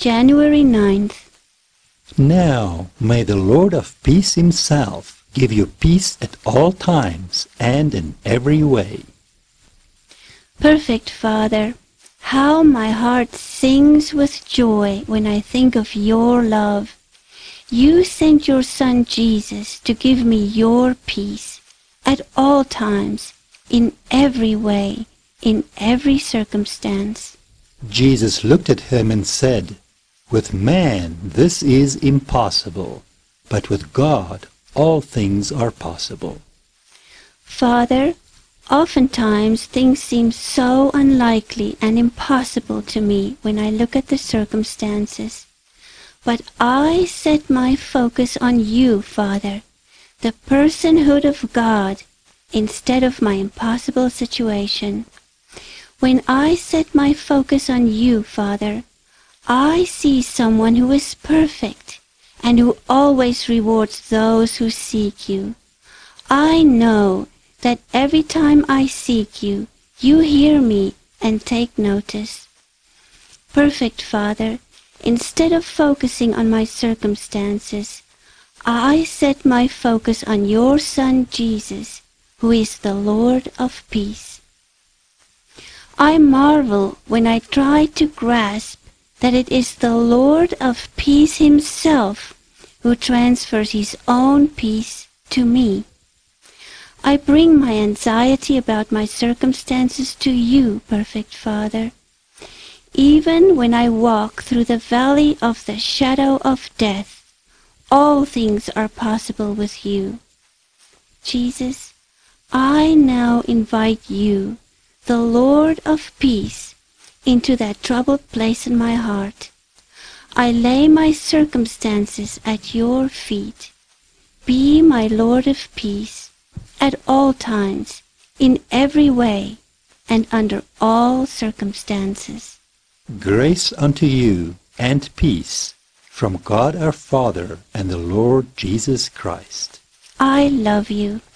January 9th. Now may the Lord of peace himself give you peace at all times and in every way. Perfect Father, how my heart sings with joy when I think of your love. You sent your Son Jesus to give me your peace at all times, in every way, in every circumstance. Jesus looked at him and said, "With man this is impossible, but with God all things are possible." Father, oftentimes things seem so unlikely and impossible to me when I look at the circumstances. But I set my focus on you, Father, the personhood of God, instead of my impossible situation. When I set my focus on you, Father, I see someone who is perfect and who always rewards those who seek you. I know that every time I seek you, you hear me and take notice. Perfect Father, instead of focusing on my circumstances, I set my focus on your Son Jesus, who is the Lord of peace. I marvel when I try to grasp that it is the Lord of peace himself who transfers his own peace to me. I bring my anxiety about my circumstances to you, perfect Father. Even when I walk through the valley of the shadow of death, all things are possible with you. Jesus, I now invite you, the Lord of peace, into that troubled place in my heart. I lay my circumstances at your feet. Be my Lord of peace, at all times, in every way, and under all circumstances. Grace unto you and peace from God our Father and the Lord Jesus Christ. I love you.